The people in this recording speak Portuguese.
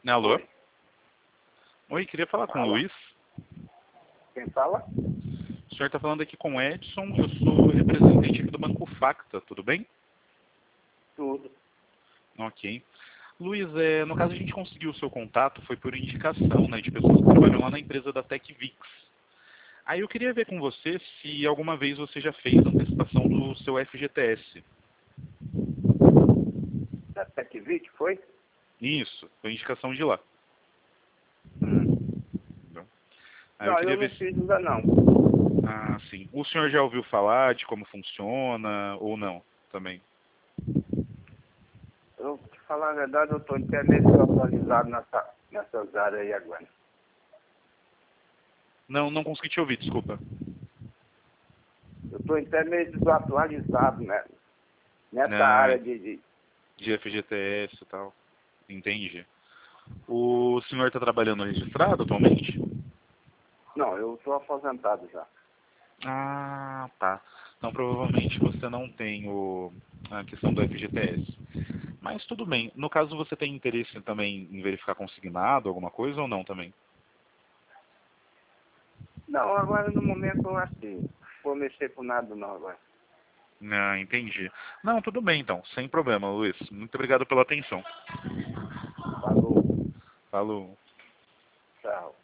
Alô? Oi. Oi, queria falar com o Fala. Luiz. Quem fala? O senhor está falando aqui com o Edson, eu sou representante aqui do Banco Facta, tudo bem? Tudo. Ok. Luiz, no caso a gente conseguiu o seu contato, foi por indicação, né, de pessoas que trabalham lá na empresa da TecVix. Aí eu queria ver com você se alguma vez você já fez a antecipação do seu FGTS. Da TecVit, foi? Isso, foi indicação de lá. Hum. Entendeu? Aí eu Não, queria eu não ver se... fiz ainda não. Ah, sim. O senhor já ouviu falar de como funciona ou não também? Eu, te falar a verdade, eu estou até meio desatualizado nessas áreas aí agora. Não, não consegui te ouvir, desculpa. Eu estou até meio desatualizado, né? Nessa Não, área de... de FGTS e tal. Entendi. O senhor está trabalhando registrado atualmente? Não, eu estou aposentado já. Ah, tá. Então provavelmente você não tem a questão do FGTS. Mas tudo bem. No caso você tem interesse também em verificar consignado, alguma coisa ou não também? Não, agora no momento eu assim, vou mexer com nada não agora. Ah, entendi. Não, tudo bem então. Sem problema, Luiz. Muito obrigado pela atenção. Falou, Falou. tchau.